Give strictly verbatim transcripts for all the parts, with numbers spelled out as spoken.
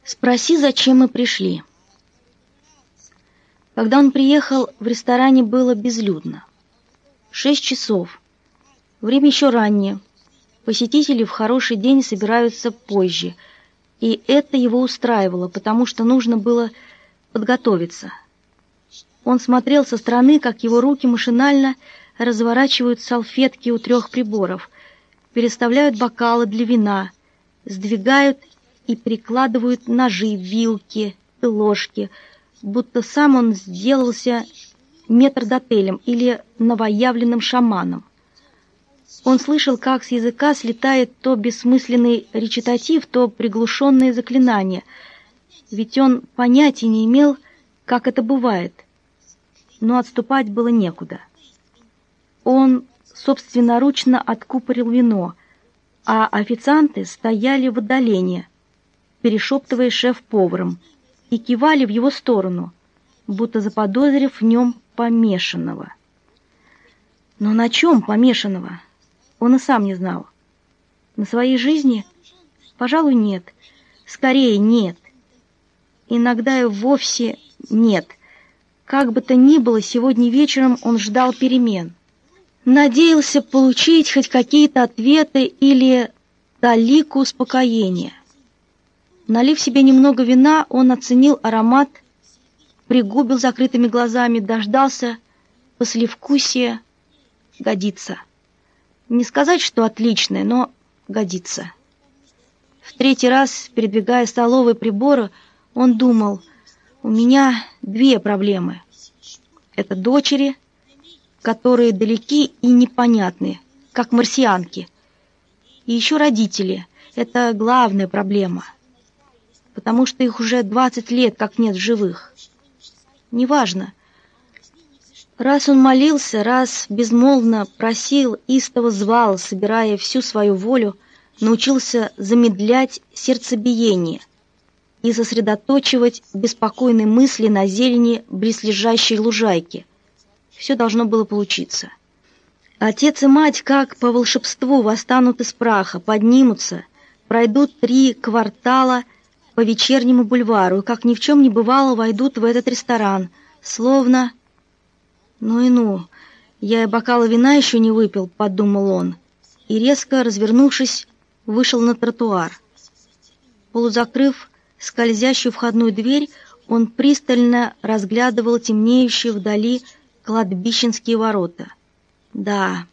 Спроси, зачем мы пришли. Когда он приехал, в ресторане было безлюдно. Шесть часов. Время еще раннее. Посетители в хороший день собираются позже. И это его устраивало, потому что нужно было подготовиться. Он смотрел со стороны, как его руки машинально разворачивают салфетки у трех приборов, переставляют бокалы для вина, сдвигают и перекладывают ножи, вилки и ложки, будто сам он сделался метрдотелем или новоявленным шаманом. Он слышал, как с языка слетает то бессмысленный речитатив, то приглушенные заклинания, ведь он понятия не имел, как это бывает, но отступать было некуда. Он собственноручно откупорил вино, а официанты стояли в отдалении, перешептываясь шеф-поваром, и кивали в его сторону, будто заподозрив в нем помешанного. Но на чем помешанного? Он и сам не знал. На своей жизни? Пожалуй, нет. Скорее, нет. Иногда и вовсе нет. Как бы то ни было, сегодня вечером он ждал перемен. Надеялся получить хоть какие-то ответы или талику успокоения. Налив себе немного вина, он оценил аромат, пригубил закрытыми глазами, дождался послевкусия. Годится. Не сказать, что отличное, но годится. В третий раз, передвигая столовые приборы, он думал: у меня две проблемы. Это дочери, которые далеки и непонятны, как марсианки. И еще родители. Это главная проблема, потому что их уже двадцать лет как нет в живых. Неважно. Раз он молился, раз безмолвно просил, истово звал, собирая всю свою волю, научился замедлять сердцебиение и сосредоточивать беспокойные мысли на зелени близлежащей лужайки. Все должно было получиться. Отец и мать, как по волшебству, восстанут из праха, поднимутся, пройдут три квартала по вечернему бульвару и, как ни в чем не бывало, войдут в этот ресторан, словно... «Ну и ну, я и бокала вина еще не выпил», — подумал он, и, резко развернувшись, вышел на тротуар. Полузакрыв скользящую входную дверь, он пристально разглядывал темнеющие вдали кладбищенские ворота. Да,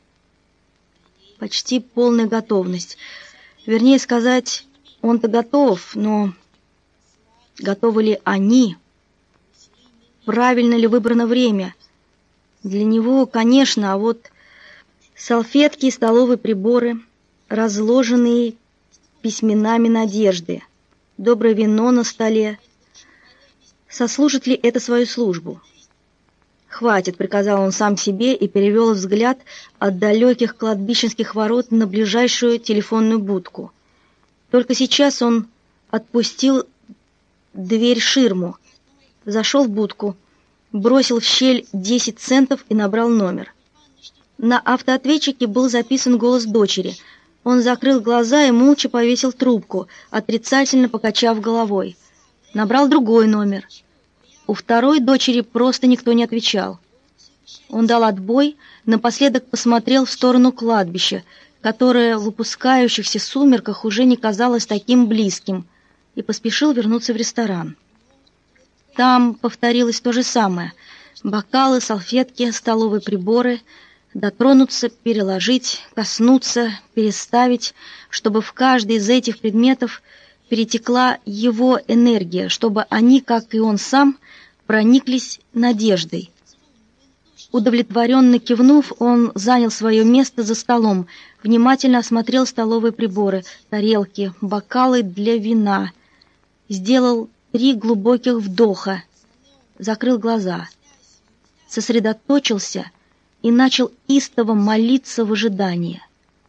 почти полная готовность. Вернее сказать, он-то готов, но готовы ли они? Правильно ли выбрано время? Для него, конечно, а вот салфетки и столовые приборы, разложенные письменами надежды, доброе вино на столе. Сослужит ли это свою службу? «Хватит», — приказал он сам себе и перевел взгляд от далеких кладбищенских ворот на ближайшую телефонную будку. Только сейчас он отпустил дверь-ширму, зашел в будку, бросил в щель десять центов и набрал номер. На автоответчике был записан голос дочери. Он закрыл глаза и молча повесил трубку, отрицательно покачав головой. Набрал другой номер. У второй дочери просто никто не отвечал. Он дал отбой, напоследок посмотрел в сторону кладбища, которое в выпускающихся сумерках уже не казалось таким близким, и поспешил вернуться в ресторан. Там повторилось то же самое. Бокалы, салфетки, столовые приборы. Дотронуться, переложить, коснуться, переставить, чтобы в каждый из этих предметов перетекла его энергия, чтобы они, как и он сам, прониклись надеждой. Удовлетворенно кивнув, он занял свое место за столом, внимательно осмотрел столовые приборы, тарелки, бокалы для вина, сделал три глубоких вдоха, закрыл глаза, сосредоточился и начал истово молиться в ожидании.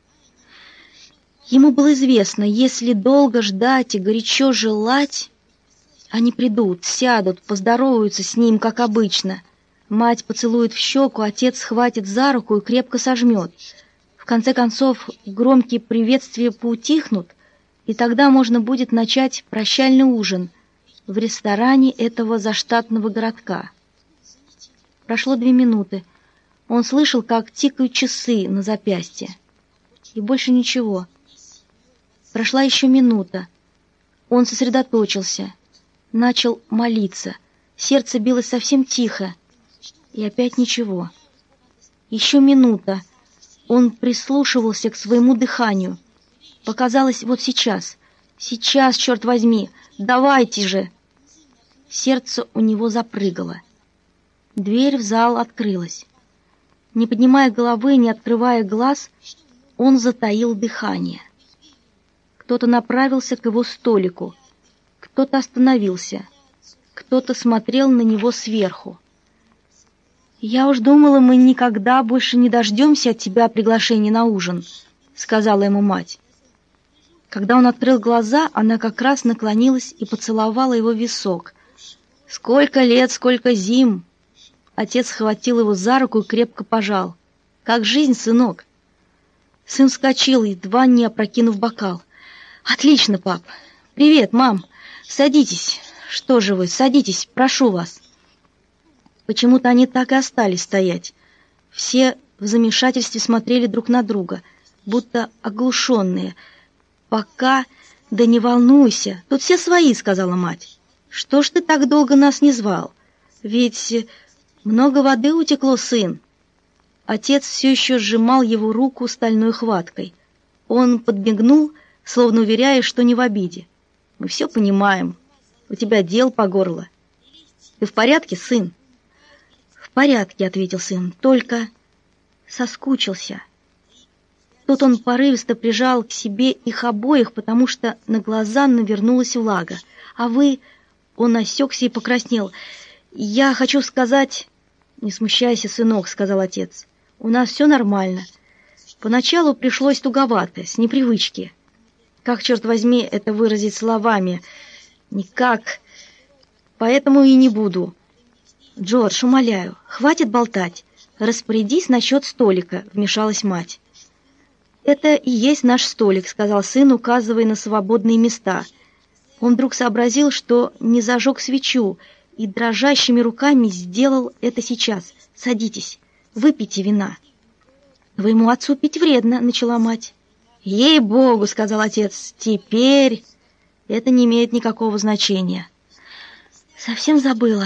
Ему было известно, если долго ждать и горячо желать, они придут, сядут, поздороваются с ним, как обычно. Мать поцелует в щеку, отец схватит за руку и крепко сожмет. В конце концов, громкие приветствия поутихнут, и тогда можно будет начать прощальный ужин в ресторане этого заштатного городка. Прошло две минуты. Он слышал, как тикают часы на запястье. И больше ничего. Прошла еще минута. Он сосредоточился, начал молиться. Сердце билось совсем тихо. И опять ничего. Еще минута. Он прислушивался к своему дыханию. Показалось, вот сейчас. Сейчас, черт возьми, давайте же. Сердце у него запрыгало. Дверь в зал открылась. Не поднимая головы, не открывая глаз, он затаил дыхание. Кто-то направился к его столику, кто-то остановился, кто-то смотрел на него сверху. «Я уж думала, мы никогда больше не дождемся от тебя приглашения на ужин», — сказала ему мать. Когда он открыл глаза, она как раз наклонилась и поцеловала его в висок. «Сколько лет, сколько зим!» Отец схватил его за руку и крепко пожал. «Как жизнь, сынок?» Сын вскочил, едва не опрокинув бокал. «Отлично, пап! Привет, мам! Садитесь! Что же вы, садитесь, прошу вас!» Почему-то они так и остались стоять. Все в замешательстве смотрели друг на друга, будто оглушенные. «Пока... Да не волнуйся, тут все свои», — сказала мать. «Что ж ты так долго нас не звал? Ведь много воды утекло, сын». Отец все еще сжимал его руку стальной хваткой. Он подмигнул, словно уверяя, что не в обиде. «Мы все понимаем. У тебя дел по горло. Ты в порядке, сын?» «В порядке», — ответил сын, — «только соскучился». Тут он порывисто прижал к себе их обоих, потому что на глаза навернулась влага. «А вы...» — он осекся и покраснел. «Я хочу сказать...» «Не смущайся, сынок», — сказал отец. «У нас все нормально. Поначалу пришлось туговато, с непривычки. Как, черт возьми, это выразить словами? Никак. Поэтому и не буду. Джордж, умоляю, хватит болтать. Распорядись насчет столика», — вмешалась мать. «Это и есть наш столик», — сказал сын, указывая на свободные места. Он вдруг сообразил, что не зажег свечу, и дрожащими руками сделал это сейчас. «Садитесь, выпейте вина». «Твоему отцу пить вредно», — начала мать. «Ей-богу», — сказал отец, — «теперь это не имеет никакого значения». «Совсем забыла».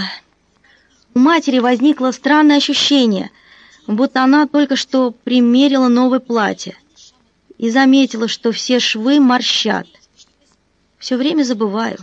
У матери возникло странное ощущение, будто она только что примерила новое платье и заметила, что все швы морщат. «Все время забываю».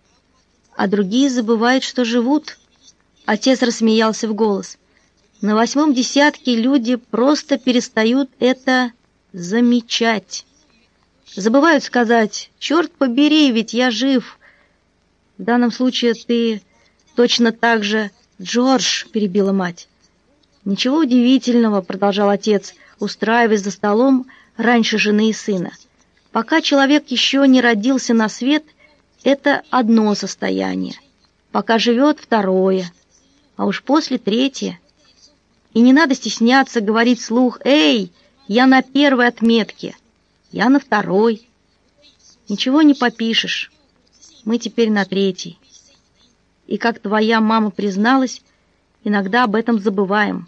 «А другие забывают, что живут». Отец рассмеялся в голос. «На восьмом десятке люди просто перестают это замечать. Забывают сказать: черт побери, ведь я жив. В данном случае ты точно так же...» «Джордж», — перебила мать. «Ничего удивительного», — продолжал отец, устраиваясь за столом раньше жены и сына. «Пока человек еще не родился на свет, это одно состояние. Пока живет — второе, а уж после — третье. И не надо стесняться говорить вслух: «Эй, я на первой отметке, я на второй». Ничего не попишешь, мы теперь на третьей. И, как твоя мама призналась, иногда об этом забываем.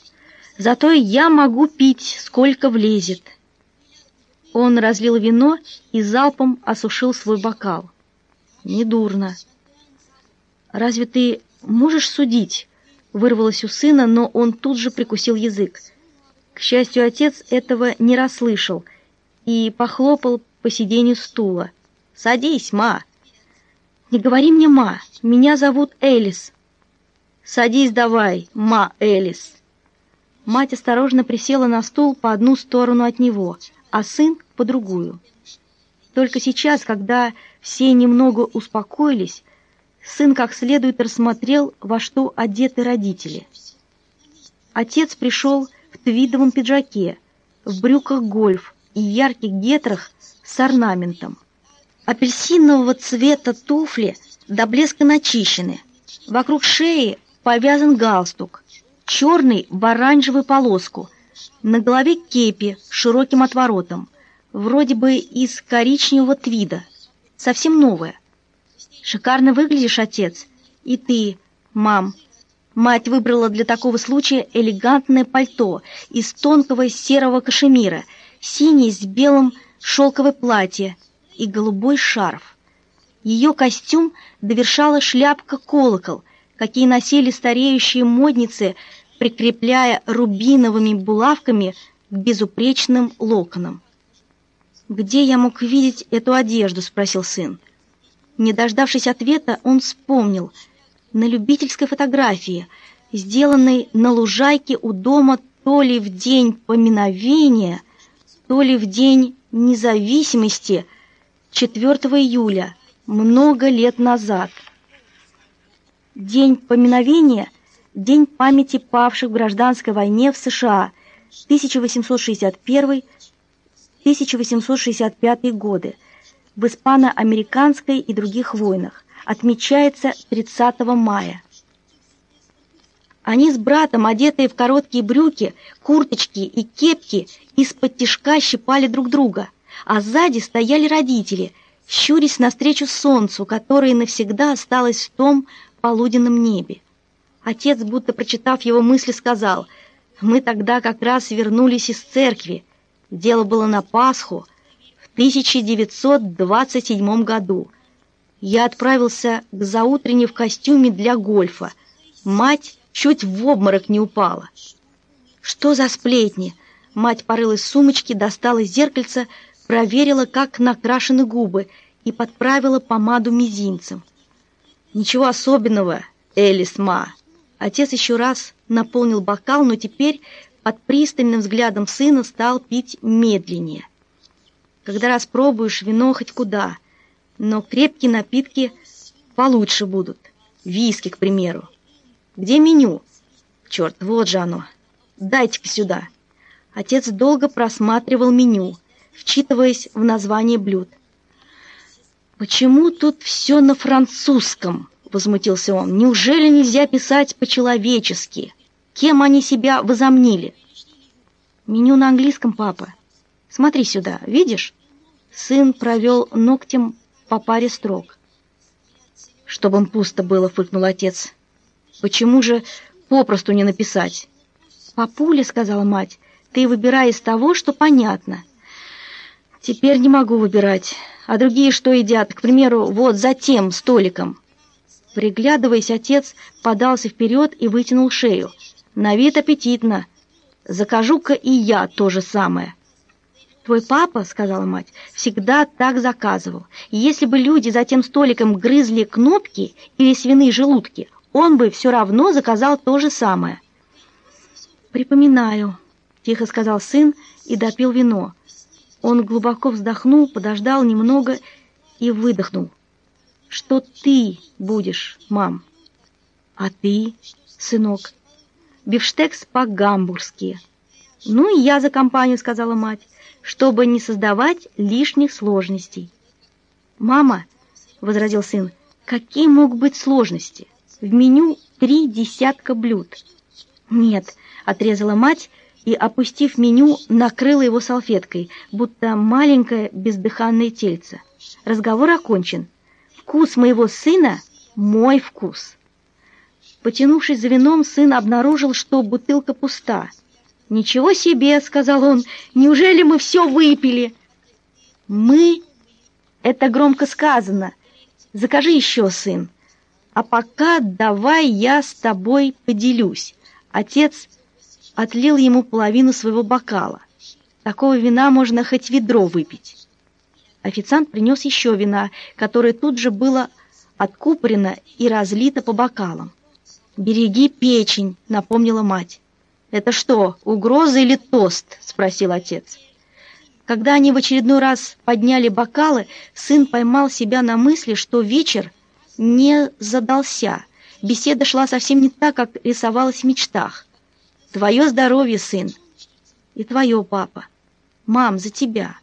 Зато я могу пить, сколько влезет». Он разлил вино и залпом осушил свой бокал. «Недурно». «Разве ты можешь судить?» — вырвалось у сына, но он тут же прикусил язык. К счастью, отец этого не расслышал и похлопал по сиденью стула. «Садись, ма». «Не говори мне, ма, меня зовут Элис». «Садись давай, ма Элис». Мать осторожно присела на стул по одну сторону от него, а сын — по другую. Только сейчас, когда все немного успокоились, сын как следует рассмотрел, во что одеты родители. Отец пришел в твидовом пиджаке, в брюках гольф и ярких гетрах с орнаментом. Апельсинового цвета туфли до блеска начищены. Вокруг шеи повязан галстук, черный в оранжевую полоску. На голове кепи с широким отворотом. вроде бы из коричневого твида, совсем новое. Шикарно выглядишь, отец. И ты, мам. Мать выбрала для такого случая элегантное пальто из тонкого серого кашемира, синее с белым шелковое платье и голубой шарф. Ее костюм довершала шляпка-колокол, какие носили стареющие модницы, прикрепляя рубиновыми булавками к безупречным локонам. «Где я мог видеть эту одежду?» — спросил сын. Не дождавшись ответа, он вспомнил. На любительской фотографии, сделанной на лужайке у дома то ли в день поминовения, то ли в день независимости, четвёртого июля, много лет назад. День поминовения – день памяти павших в гражданской войне в США, тысяча восемьсот шестьдесят первый — тысяча восемьсот шестьдесят пятый годы, в испано-американской и других войнах, отмечается тридцатого мая. Они с братом, одетые в короткие брюки, курточки и кепки, из-под тишка щипали друг друга, а сзади стояли родители, щурясь навстречу солнцу, которое навсегда осталось в том полуденном небе. Отец, будто прочитав его мысли, сказал: «Мы тогда как раз вернулись из церкви. Дело было на Пасху в тысяча девятьсот двадцать седьмом году. Я отправился к заутренне в костюме для гольфа. Мать чуть в обморок не упала». «Что за сплетни?» Мать порылась в сумочке, достала зеркальце, проверила, как накрашены губы, и подправила помаду мизинцем. «Ничего особенного, Элис Ма». Отец еще раз наполнил бокал, но теперь под пристальным взглядом сына стал пить медленнее. «Когда распробуешь вино хоть куда, но крепкие напитки получше будут. Виски, к примеру. Где меню? Черт, вот же оно. Дайте-ка сюда». Отец долго просматривал меню, вчитываясь в название блюд. «Почему тут все на французском?» — возмутился он. «Неужели нельзя писать по-человечески? Кем они себя возомнили?» «Меню на английском, папа. Смотри сюда, видишь?» Сын провел ногтем по паре строк. «Чтобы им пусто было», — фыркнул отец. «Почему же попросту не написать?» «Папуля», — сказала мать, — «ты выбирай из того, что понятно». «Теперь не могу выбирать. А другие что едят? К примеру, вот за тем столиком». Приглядываясь, отец подался вперед и вытянул шею. «На вид аппетитно. Закажу-ка и я то же самое». «Твой папа, — сказала мать, — всегда так заказывал. И если бы люди за тем столиком грызли кнопки или свиные желудки, он бы все равно заказал то же самое». «Припоминаю», — тихо сказал сын и допил вино. Он глубоко вздохнул, подождал немного и выдохнул. «Что ты будешь, мам?» «А ты, сынок?» «Бифштекс по-гамбургски». «Ну и я за компанию», — сказала мать, «чтобы не создавать лишних сложностей». «Мама», — возразил сын, — «какие могут быть сложности? В меню три десятка блюд». «Нет», — отрезала мать и, опустив меню, накрыла его салфеткой, будто маленькое бездыханное тельце. «Разговор окончен. Вкус моего сына — мой вкус». Потянувшись за вином, сын обнаружил, что бутылка пуста. «Ничего себе!» — сказал он. «Неужели мы все выпили?» «Мы» — это громко сказано. Закажи еще, сын. А пока давай я с тобой поделюсь. Отец отлил ему половину своего бокала. Такого вина можно хоть ведро выпить. Официант принес еще вина, которое тут же было откупорено и разлито по бокалам. «Береги печень», — напомнила мать. «Это что, угроза или тост?» — спросил отец. Когда они в очередной раз подняли бокалы, сын поймал себя на мысли, что вечер не задался. Беседа шла совсем не так, как рисовалась в мечтах. «Твое здоровье, сын!» «И твое, папа!» «Мам, за тебя!»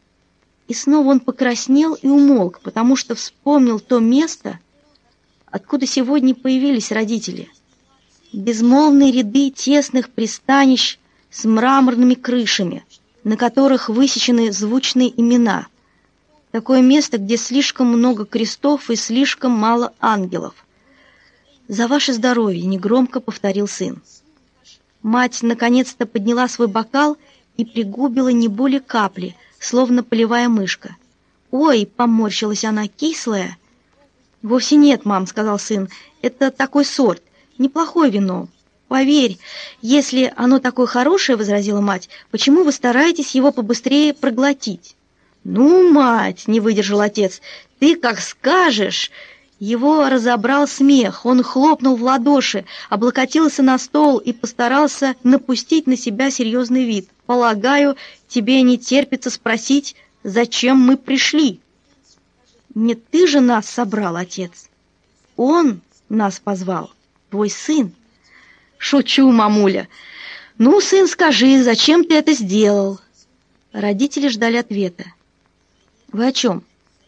И снова он покраснел и умолк, потому что вспомнил то место, откуда сегодня появились родители. Безмолвные ряды тесных пристанищ с мраморными крышами, на которых высечены звучные имена. Такое место, где слишком много крестов и слишком мало ангелов. «За ваше здоровье!» — негромко повторил сын. Мать наконец-то подняла свой бокал и пригубила не более капли, словно полевая мышка. «Ой!» — поморщилась она, — «кислая». «Вовсе нет, мам», — сказал сын, — «это такой сорт, неплохое вино. Поверь, если оно такое хорошее, — возразила мать, — почему вы стараетесь его побыстрее проглотить?» «Ну, мать!» — не выдержал отец. «Ты как скажешь!» Его разобрал смех. Он хлопнул в ладоши, облокотился на стол и постарался напустить на себя серьезный вид. «Полагаю, тебе не терпится спросить, зачем мы пришли?» «Не ты же нас собрал, отец. Он нас позвал, твой сын». «Шучу, мамуля. Ну, сын, скажи, зачем ты это сделал?» Родители ждали ответа. «Вы о чем?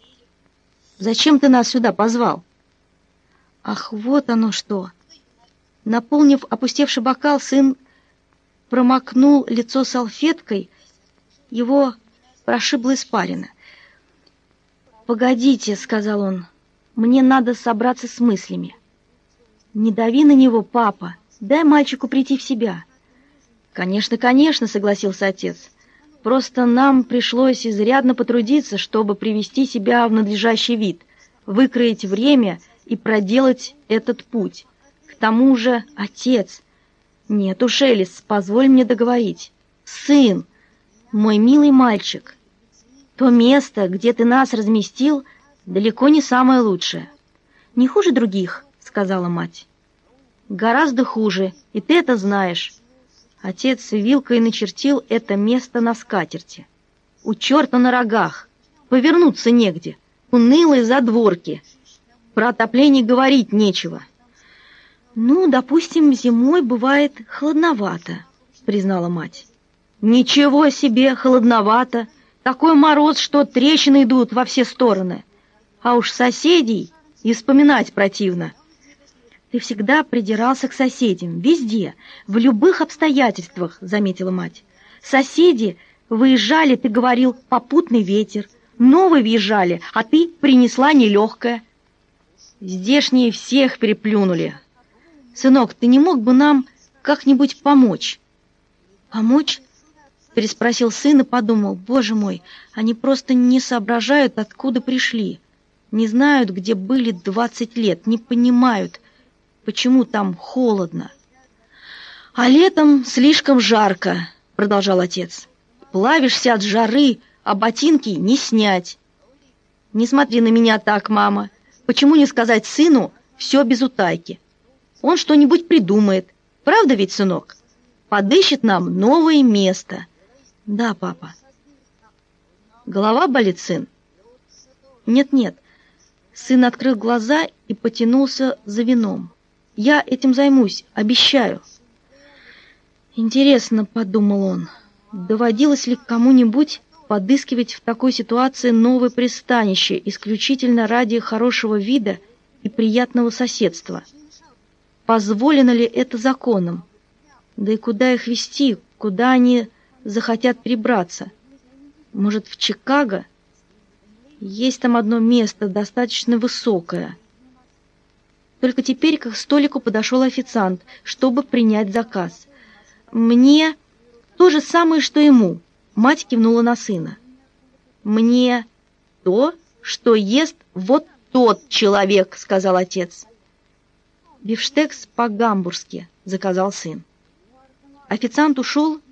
Зачем ты нас сюда позвал?» «Ах, вот оно что!» Наполнив опустевший бокал, сын промокнул лицо салфеткой, его прошибло испарина. «Погодите», — сказал он, — «мне надо собраться с мыслями». «Не дави на него, папа, дай мальчику прийти в себя». «Конечно, конечно», — согласился отец. «Просто нам пришлось изрядно потрудиться, чтобы привести себя в надлежащий вид, выкроить время и проделать этот путь. К тому же, отец...» «Нет уж, Элис, позволь мне договорить. Сын, мой милый мальчик, то место, где ты нас разместил, далеко не самое лучшее. Не хуже других», — сказала мать. «Гораздо хуже, и ты это знаешь». Отец вилкой начертил это место на скатерти. «У черта на рогах, повернуться негде, унылые задворки, про отопление говорить нечего». «Ну, допустим, зимой бывает холодновато», — признала мать. «Ничего себе, холодновато! Такой мороз, что трещины идут во все стороны. А уж соседей и вспоминать противно». «Ты всегда придирался к соседям, везде, в любых обстоятельствах», — заметила мать. «Соседи выезжали, ты говорил, попутный ветер, новые въезжали, а ты принесла нелегкое». «Здешние всех переплюнули. Сынок, ты не мог бы нам как-нибудь помочь?» «Помочь?» — переспросил сын и подумал: «Боже мой, они просто не соображают, откуда пришли, не знают, где были двадцать лет, не понимают, почему там холодно». «А летом слишком жарко», — продолжал отец. «Плавишься от жары, а ботинки не снять». «Не смотри на меня так, мама. Почему не сказать сыну все без утайки? Он что-нибудь придумает. Правда ведь, сынок? Подыщет нам новое место». «Да, папа». «Голова болит, сын?» «Нет-нет». Сын открыл глаза и потянулся за вином. «Я этим займусь, обещаю». «Интересно», — подумал он, — «доводилось ли кому-нибудь подыскивать в такой ситуации новое пристанище исключительно ради хорошего вида и приятного соседства? Позволено ли это законом? Да и куда их везти, куда они захотят перебраться? Может, в Чикаго? Есть там одно место, достаточно высокое». Только теперь к столику подошел официант, чтобы принять заказ. «Мне то же самое, что ему», — мать кивнула на сына. «Мне то, что ест вот тот человек», — сказал отец. «Бифштекс по-гамбургски», — заказал сын. Официант ушел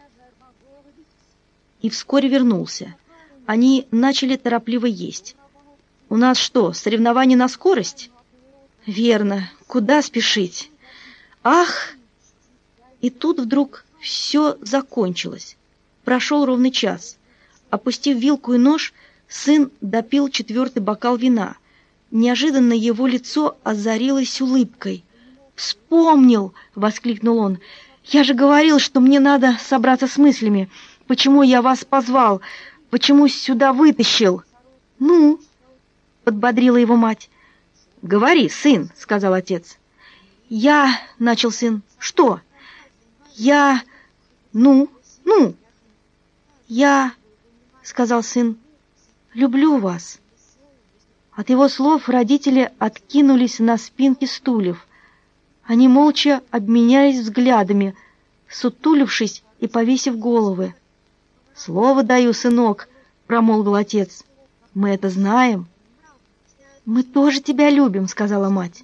и вскоре вернулся. Они начали торопливо есть. «У нас что, соревнование на скорость?» «Верно. Куда спешить? Ах!» И тут вдруг все закончилось. Прошел ровный час. Опустив вилку и нож, сын допил четвертый бокал вина. Неожиданно его лицо озарилось улыбкой. «Вспомнил!» — воскликнул он. «Я же говорил, что мне надо собраться с мыслями. Почему я вас позвал? Почему сюда вытащил?» «Ну?» — подбодрила его мать. «Говори, сын», — сказал отец. «Я...» — начал сын. «Что?» «Я... ну, ну...» Я, — сказал сын, — люблю вас. От его слов родители откинулись на спинки стульев. Они молча обменялись взглядами, сутулившись и повесив головы. «Слово даю, сынок», — промолвил отец. «Мы это знаем». «Мы тоже тебя любим», — сказала мать.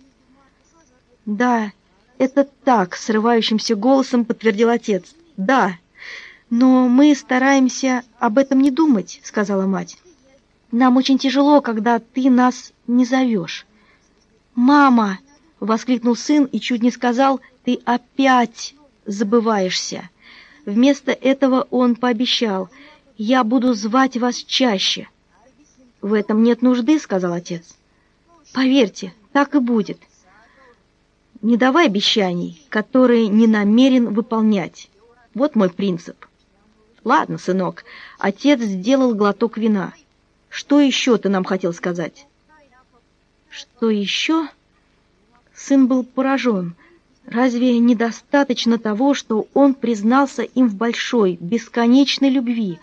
«Да, это так», — срывающимся голосом подтвердил отец. «Да, но мы стараемся об этом не думать», — сказала мать. «Нам очень тяжело, когда ты нас не зовешь». «Мама!» — воскликнул сын и чуть не сказал: «Ты опять забываешься». Вместо этого он пообещал: «Я буду звать вас чаще». «В этом нет нужды», — сказал отец. «Поверьте, так и будет. Не давай обещаний, которые не намерен выполнять. Вот мой принцип». «Ладно, сынок», — отец сделал глоток вина. «Что еще ты нам хотел сказать?» «Что еще?» Сын был поражен. Разве недостаточно того, что он признался им в большой, бесконечной любви?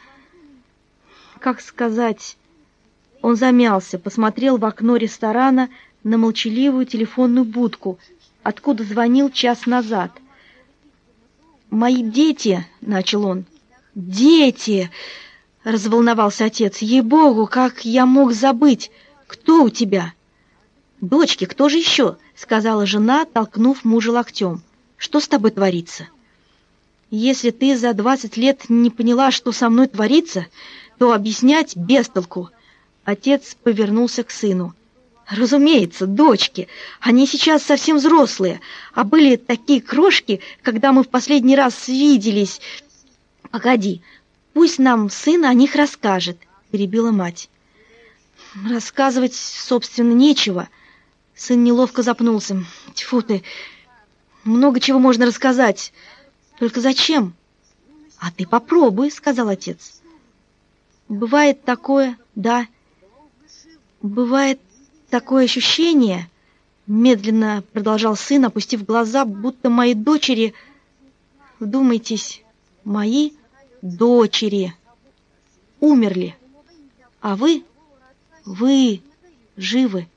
Как сказать? Он замялся, посмотрел в окно ресторана на молчаливую телефонную будку, откуда звонил час назад. «Мои дети», — начал он. «Дети!» — разволновался отец. «Ей-богу, как я мог забыть! Кто у тебя?» «Дочки, кто же еще?» — сказала жена, толкнув мужа локтем. «Что с тобой творится?» «Если ты за двадцать лет не поняла, что со мной творится, то объяснять без толку». Отец повернулся к сыну. «Разумеется, дочки, они сейчас совсем взрослые, а были такие крошки, когда мы в последний раз виделись...» «Погоди, пусть нам сын о них расскажет», — перебила мать. «Рассказывать, собственно, нечего». Сын неловко запнулся. «Тьфу ты, много чего можно рассказать. Только зачем?» «А ты попробуй», — сказал отец. «Бывает такое, да, бывает такое ощущение», — медленно продолжал сын, опустив глаза, будто мои дочери... Вдумайтесь, мои дочери умерли, а вы, вы живы.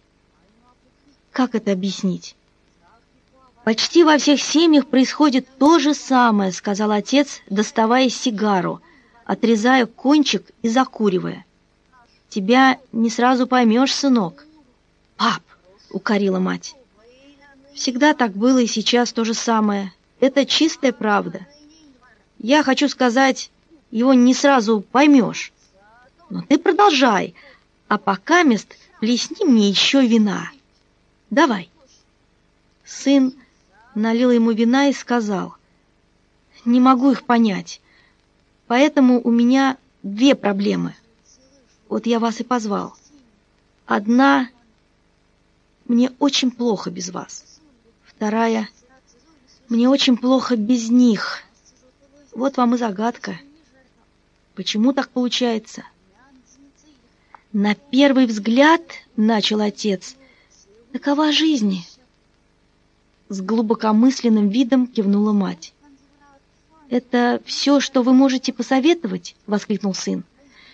Как это объяснить? «Почти во всех семьях происходит то же самое», — сказал отец, доставая сигару, отрезая кончик и закуривая. «Тебя не сразу поймешь, сынок». «Пап!» — укорила мать. «Всегда так было и сейчас то же самое. Это чистая правда. Я хочу сказать, его не сразу поймешь. Но ты продолжай, а пока мест плесни мне еще вина. Давай». Сын налил ему вина и сказал: «Не могу их понять, поэтому у меня две проблемы. Вот я вас и позвал. Одна — мне очень плохо без вас. Вторая — мне очень плохо без них. Вот вам и загадка. Почему так получается?» «На первый взгляд, — начал отец, — такова жизнь». С глубокомысленным видом кивнула мать. «Это все, что вы можете посоветовать?» — воскликнул сын.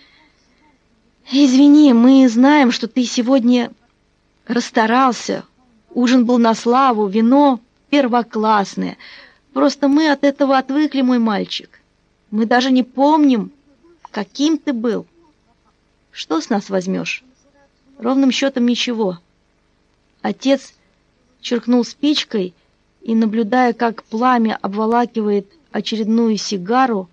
«Извини, мы знаем, что ты сегодня расстарался. Ужин был на славу, вино первоклассное. Просто мы от этого отвыкли, мой мальчик. Мы даже не помним, каким ты был. Что с нас возьмешь? Ровным счетом ничего». Отец черкнул спичкой и, наблюдая, как пламя обволакивает очередную сигару: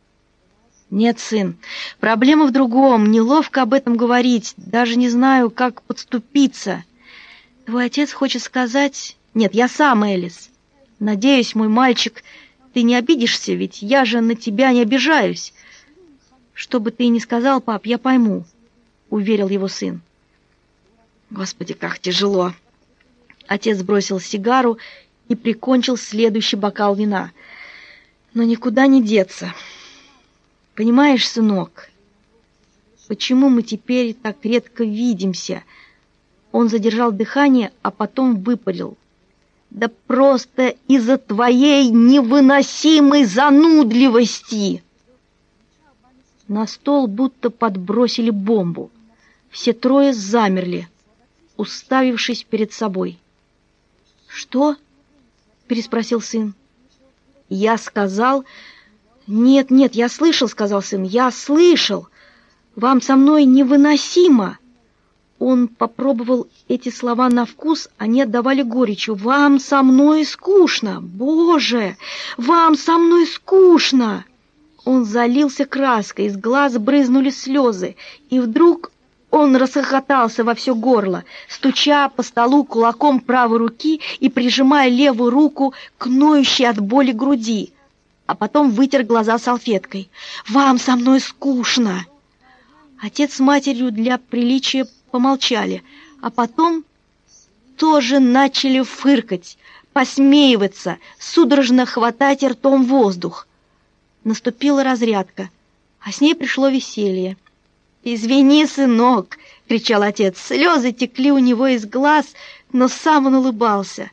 «Нет, сын, проблема в другом. Неловко об этом говорить. Даже не знаю, как подступиться. Твой отец хочет сказать...» «Нет, я сам, Элис. Надеюсь, мой мальчик, ты не обидишься, ведь я же на тебя не обижаюсь. Что бы ты ни сказал, пап, я пойму», — уверил его сын. «Господи, как тяжело!» Отец бросил сигару и прикончил следующий бокал вина. «Но никуда не деться. Понимаешь, сынок, почему мы теперь так редко видимся?» Он задержал дыхание, а потом выпалил: «Да просто из-за твоей невыносимой занудливости!» На стол будто подбросили бомбу. Все трое замерли, уставившись перед собой. «Что?» — переспросил сын. «Я сказал...» «Нет, нет, я слышал», — сказал сын, — «я слышал. Вам со мной невыносимо». Он попробовал эти слова на вкус, они отдавали горечью. «Вам со мной скучно! Боже! Вам со мной скучно!» Он залился краской, из глаз брызнули слезы, и вдруг он расхохотался во все горло, стуча по столу кулаком правой руки и прижимая левую руку к ноющей от боли груди, а потом вытер глаза салфеткой. «Вам со мной скучно!» Отец с матерью для приличия помолчали, а потом тоже начали фыркать, посмеиваться, судорожно хватать ртом воздух. Наступила разрядка, а с ней пришло веселье. «Извини, сынок!» — кричал отец. Слезы текли у него из глаз, но сам он улыбался.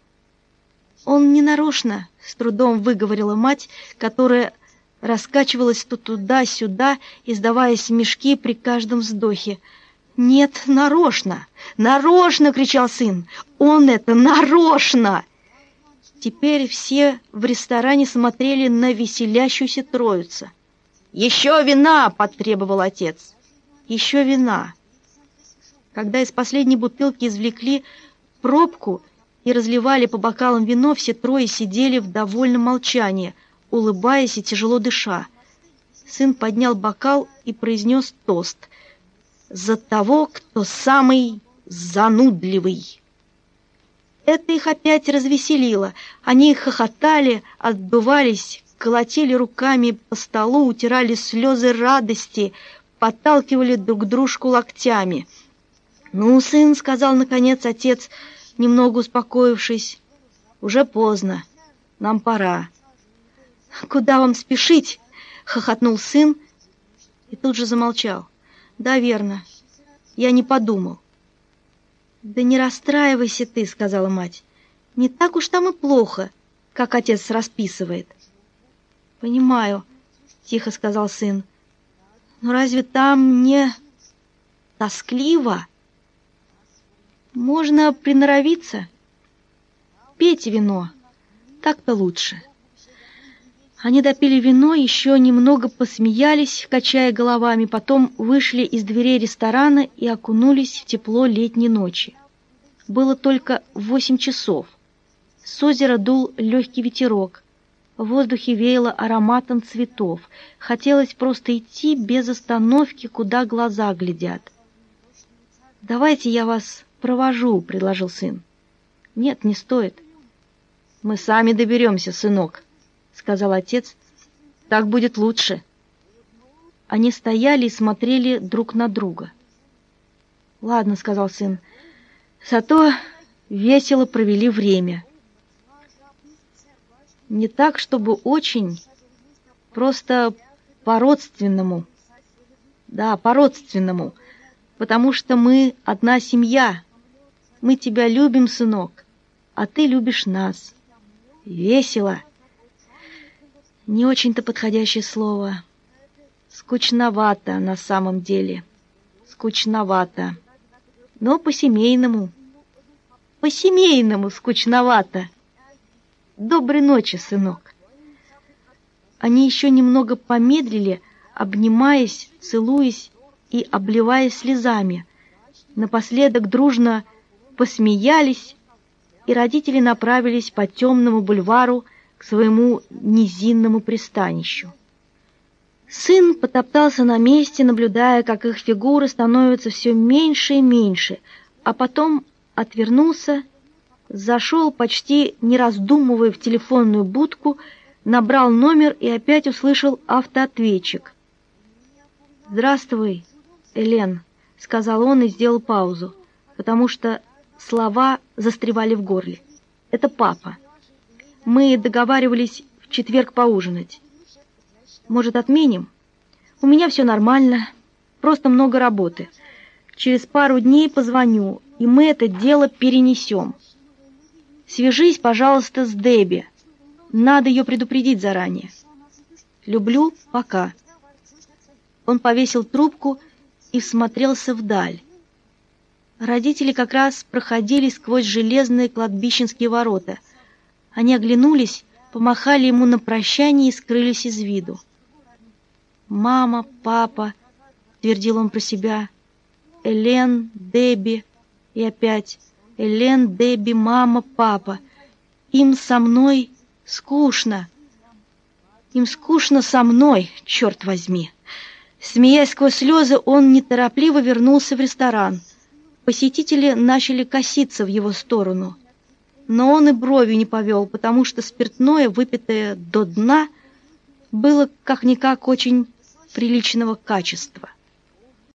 «Он не нарочно», — с трудом выговорила мать, которая раскачивалась то туда-сюда, издавая смешки при каждом вздохе. «Нет, нарочно! Нарочно!» — кричал сын. «Он это нарочно!» Теперь все в ресторане смотрели на веселящуюся троицу. «Еще вина!» — потребовал отец. «Еще вина!» Когда из последней бутылки извлекли пробку и разливали по бокалам вино, все трое сидели в довольном молчании, улыбаясь и тяжело дыша. Сын поднял бокал и произнес тост: «За того, кто самый занудливый». Это их опять развеселило. Они хохотали, отдувались, колотили руками по столу, утирали слезы радости, подталкивали друг дружку локтями. «Ну, сын, — сказал наконец отец, немного успокоившись, — уже поздно, нам пора». «Куда вам спешить?» — хохотнул сын и тут же замолчал. «Да, верно, я не подумал». «Да не расстраивайся ты, — сказала мать, — не так уж там и плохо, как отец расписывает». «Понимаю, — тихо сказал сын, — но разве там не тоскливо? Можно приноровиться. Пейте вино, так-то лучше». Они допили вино, еще немного посмеялись, качая головами, потом вышли из дверей ресторана и окунулись в тепло летней ночи. Было только восемь часов. С озера дул легкий ветерок. В воздухе веяло ароматом цветов. Хотелось просто идти без остановки, куда глаза глядят. «Давайте я вас провожу», — предложил сын. «Нет, не стоит». «Мы сами доберемся, сынок», — сказал отец. «Так будет лучше». Они стояли и смотрели друг на друга. «Ладно, — сказал сын, — зато весело провели время. Не так, чтобы очень, просто по-родственному. Да, по-родственному, потому что мы одна семья. Мы тебя любим, сынок, а ты любишь нас. Весело. Не очень-то подходящее слово. Скучновато на самом деле. Скучновато. Но по-семейному. По-семейному скучновато. Доброй ночи, сынок». Они еще немного помедлили, обнимаясь, целуясь и обливаясь слезами. Напоследок дружно посмеялись, и родители направились по темному бульвару к своему низинному пристанищу. Сын потоптался на месте, наблюдая, как их фигуры становятся все меньше и меньше, а потом отвернулся, зашел, почти не раздумывая, в телефонную будку, набрал номер и опять услышал автоответчик. «Здравствуй, Элен», — сказал он и сделал паузу, потому что слова застревали в горле. «Это папа. Мы договаривались в четверг поужинать. Может, отменим? У меня все нормально, просто много работы. Через пару дней позвоню, и мы это дело перенесем. Свяжись, пожалуйста, с Дебби. Надо ее предупредить заранее. Люблю, пока». Он повесил трубку и всмотрелся вдаль. Родители как раз проходили сквозь железные кладбищенские ворота. Они оглянулись, помахали ему на прощание и скрылись из виду. «Мама, папа», — твердил он про себя, — «Элен, Дебби», и опять «Элен, Дебби, мама, папа». Им со мной скучно. Им скучно со мной, черт возьми. Смеясь сквозь слезы, он неторопливо вернулся в ресторан. Посетители начали коситься в его сторону. Но он и бровью не повел, потому что спиртное, выпитое до дна, было как-никак очень приличного качества.